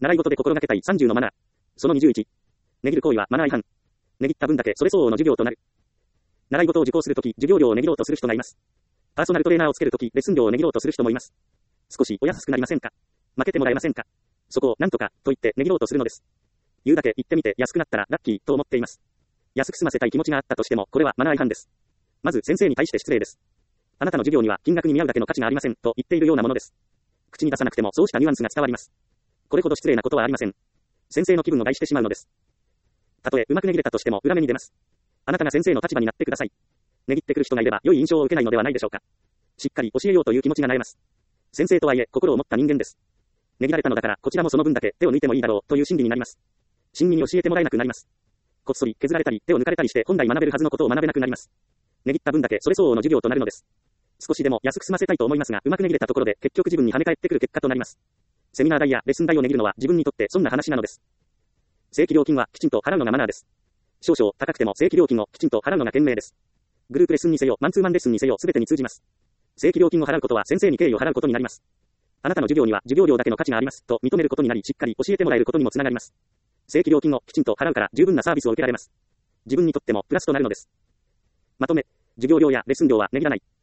習い事で心がけたい30のマナー。その21。値切る行為はマナー違反。値切った分だけそれ相応の授業となる。習い事を受講するとき、授業料を値切ろうとする人がいます。パーソナルトレーナーをつけるとき、レッスン料を値切ろうとする人もいます。少しお安くなりませんか？負けてもらえませんか？そこをなんとか、と言って値切ろうとするのです。言うだけ言ってみて安くなったらラッキーと思っています。安く済ませたい気持ちがあったとしても、これはマナー違反です。まず先生に対して失礼です。あなたの授業には金額に見合うだけの価値がありませんと言っているようなものです。口に出さなくてもそうしたニュアンスが伝わります。これほど失礼なことはありません。先生の気分を害してしまうのです。たとえうまく値切れたとしても裏目に出ます。あなたが先生の立場になってください。値切ってくる人がいれば良い印象を受けないのではないでしょうか。しっかり教えようという気持ちがなえます。先生とはいえ心を持った人間です。値切られたのだからこちらもその分だけ手を抜いてもいいだろうという心理になります。親身に教えてもらえなくなります。こっそり削られたり手を抜かれたりして本来学べるはずのことを学べなくなります。値切った分だけそれ相応の授業となるのです。少しでも安く済ませたいと思いますが、うまく値切れたところで結局自分に跳ね返ってくる結果となります。セミナー代やレッスン代を値切るのは自分にとって損な話なのです。正規料金はきちんと払うのがマナーです。少々高くても正規料金をきちんと払うのが賢明です。グループレッスンにせよ、マンツーマンレッスンにせよ、すべてに通じます。正規料金を払うことは先生に敬意を払うことになります。あなたの授業には授業料だけの価値がありますと認めることになり、しっかり教えてもらえることにもつながります。正規料金をきちんと払うから十分なサービスを受けられます。自分にとってもプラスとなるのです。まとめ、授業料やレッスン料は値切らない。